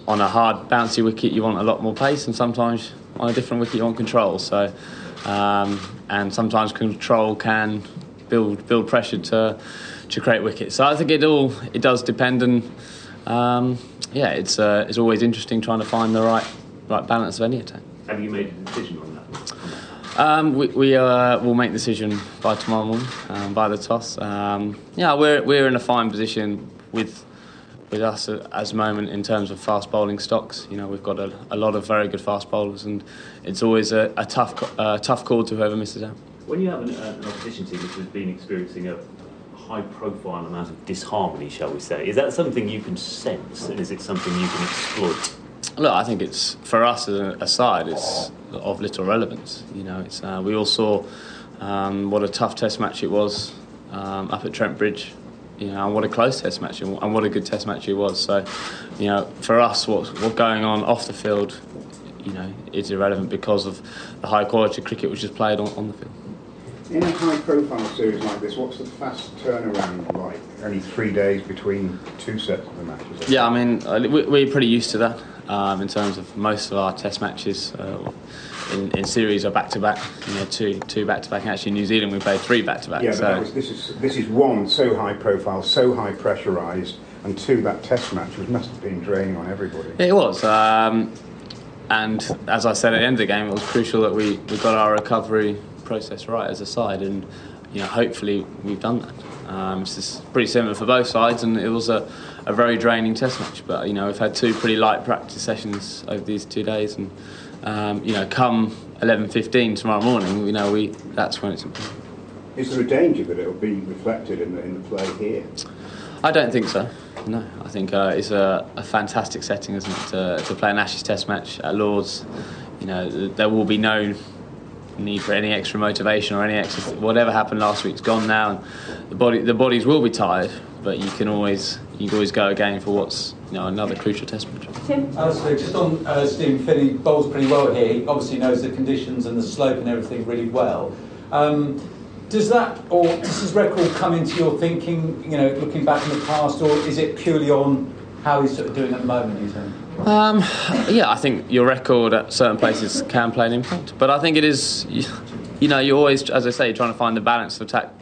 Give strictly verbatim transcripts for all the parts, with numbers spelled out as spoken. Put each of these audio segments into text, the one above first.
on a hard, bouncy wicket, you want a lot more pace, and sometimes on a different wicket, you want control. So, um, and sometimes control can build build pressure to to create wickets. So I think it all it does depend, and um, yeah, it's uh, it's always interesting trying to find the right right balance of any attack. Have you made a decision on that? Um, we we uh, will make the decision by tomorrow morning, um, by the toss. Um, yeah, we're we're in a fine position with with us as a moment in terms of fast bowling stocks. You know, we've got a, a lot of very good fast bowlers, and it's always a, a tough uh, tough call to whoever misses out. When you have an, uh, an opposition team which has been experiencing a high-profile amount of disharmony, shall we say, is that something you can sense, and is it something you can exploit? Look, I think it's, for us as a side, it's of little relevance. You know, it's uh, we all saw um, what a tough Test match it was um, up at Trent Bridge. You know, and what a close Test match and what a good Test match it was. So, you know, for us, what's what's going on off the field, you know, is irrelevant because of the high quality cricket which is played on, on the field. In a high-profile series like this, what's the fast turnaround like? Only three days between two sets of the matches. Yeah, I mean, we're pretty used to that um, in terms of most of our Test matches uh, in, in series are back-to-back. You know, two two back-to-back. And actually, in New Zealand we played three back-to-back. Yeah, but so. that was, this is this is one so high-profile, so high-pressurised, and two that Test match which must have been draining on everybody. It was. Um, and as I said at the end of the game, it was crucial that we, we got our recovery process right as a side, and you know, hopefully we've done that. Um, this is pretty similar for both sides, and it was a, a very draining Test match. But you know, we've had two pretty light practice sessions over these two days, and um, you know, come eleven fifteen tomorrow morning, you know, we that's when it's important. Is there a danger that it will be reflected in the, in the play here? I don't think so. No, I think uh, it's a, a fantastic setting, isn't it, to, to play an Ashes Test match at Lords. You know, there will be no need for any extra motivation or any extra whatever happened last week's gone now, and the body the bodies will be tired, but you can always you can always go again for what's, you know, another crucial Test match. Tim? Uh, so just on uh, Stephen Finney, bowls pretty well here. He obviously knows the conditions and the slope and everything really well. Um, does that, or does his record come into your thinking, you know, looking back in the past, or is it purely on how he's sort of doing at the moment, you think? Um, yeah, I think your record at certain places can play an impact, but I think it is, you, you know, you always, as I say, you're trying to find the balance of attack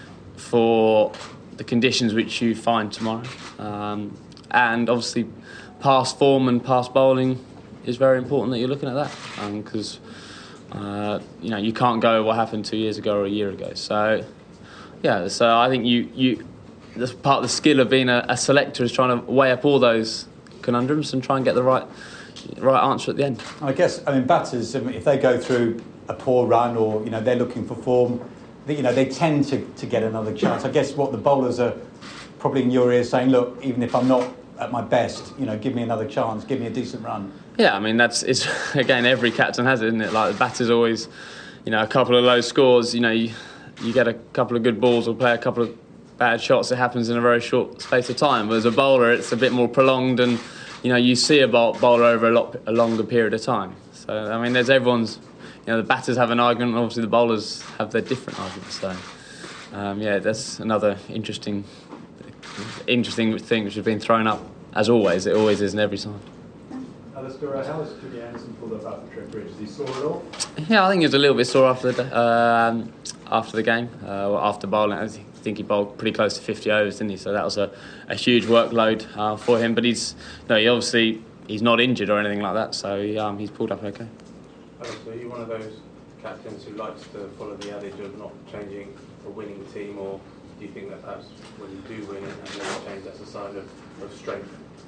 for the conditions which you find tomorrow, um, and obviously past form and past bowling is very important that you're looking at that, because um, uh, you know, you can't go what happened two years ago or a year ago. So yeah, so I think you you that's part of the skill of being a, a selector, is trying to weigh up all those conundrums and try and get the right right answer at the end. I guess, I mean, batters, I mean, if they go through a poor run, or you know, they're looking for form, they, you know, they tend to, to get another chance. I guess what the bowlers are probably in your ear saying, look, even if I'm not at my best, you know, give me another chance, give me a decent run. Yeah, I mean, that's it's again, every captain has it, isn't it? Like the batter's always, you know, a couple of low scores, you know, you, you get a couple of good balls or play a couple of bad shots, it happens in a very short space of time. But as a bowler, it's a bit more prolonged, and you know, you see a bowler over a lot a longer period of time. So I mean, there's everyone's, you know, the batters have an argument, and obviously the bowlers have their different arguments. So um, yeah, that's another interesting, interesting thing which has been thrown up, as always. It always is in every side. Alistair, how was Jimmy Anderson pulled up after Trent Bridge? Did he sore at all? Yeah, I think he was a little bit sore after the um, after the game, uh, after bowling. I think he bowled pretty close to fifty overs, didn't he? So that was a, a huge workload uh, for him. But he's no, he obviously he's not injured or anything like that. So um, he's pulled up okay. Alistair, are you one of those captains who likes to follow the adage of not changing a winning team, or do you think that perhaps when you do win it and never change, that's a sign of, of strength?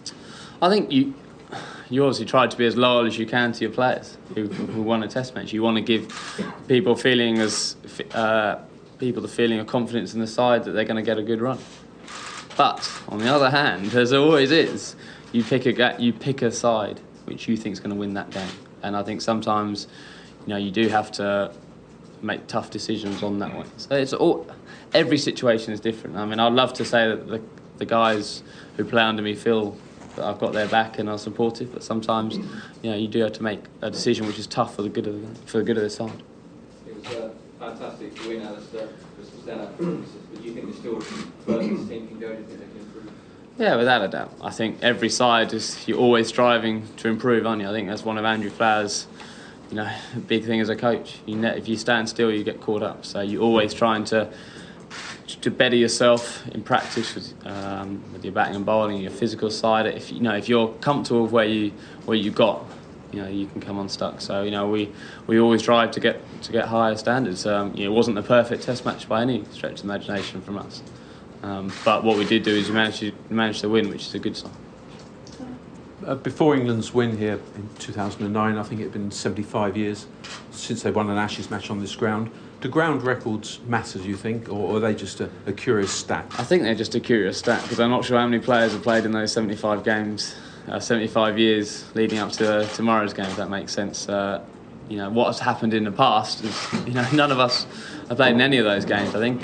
I think you. You obviously try to be as loyal as you can to your players who, who won a Test match. You want to give people feeling as uh, people the feeling of confidence in the side that they're going to get a good run. But on the other hand, as always is, you pick a you pick a side which you think is going to win that game. And I think sometimes, you know, you do have to make tough decisions on that one. So it's all every situation is different. I mean, I'd love to say that the the guys who play under me feel that I've got their back and are supportive, but sometimes, you know, you do have to make a decision which is tough for the good of the, for the good of the side. It was uh, fantastic to win, Alistair. Christmas dinner. Do you think there's still further this team can go? Do you think they can improve? Yeah, without a doubt. I think every side is you're always striving to improve, aren't you? I think that's one of Andrew Flower's, you know, big thing as a coach. You ne- if you stand still, you get caught up. So you're always trying to to better yourself in practice with, um, with your batting and bowling, your physical side. If you know if you're comfortable with where you where you got, you know, you can come unstuck. So you know we, we always strive to get to get higher standards. Um, you know, it wasn't the perfect Test match by any stretch of the imagination from us. Um, but what we did do is we managed to, managed to win, which is a good sign. Uh, before England's win here in two thousand nine, I think it had been seventy-five years since they won an Ashes match on this ground. Do ground records matter, do you think, or are they just a, a curious stat? I think they're just a curious stat because I'm not sure how many players have played in those seventy-five games, uh, seventy-five years leading up to uh, tomorrow's game, if that makes sense. Uh, you know, what has happened in the past is, you know, none of us have played in any of those games, I think.